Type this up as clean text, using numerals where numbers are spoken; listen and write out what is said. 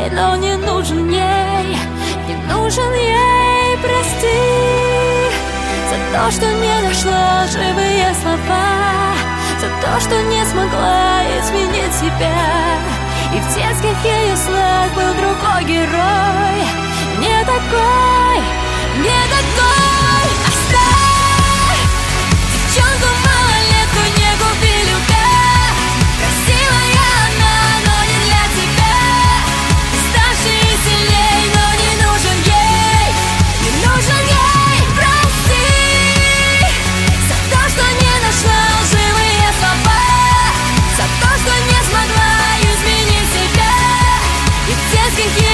ей, но не нужен ей, не нужен ей. Прости за то, что не нашла живые слова, за то, что не смогла изменить себя. И в детских ее снах был другой герой, не такой, не такой. Оставь девчонку малолетку, не губи любя. Красивая она, но не для тебя. Старше и сильней, но не нужен ей, не нужен ей. Прости за то, что не нашла лживые слова, за то, что не смогла изменить себя. И в детских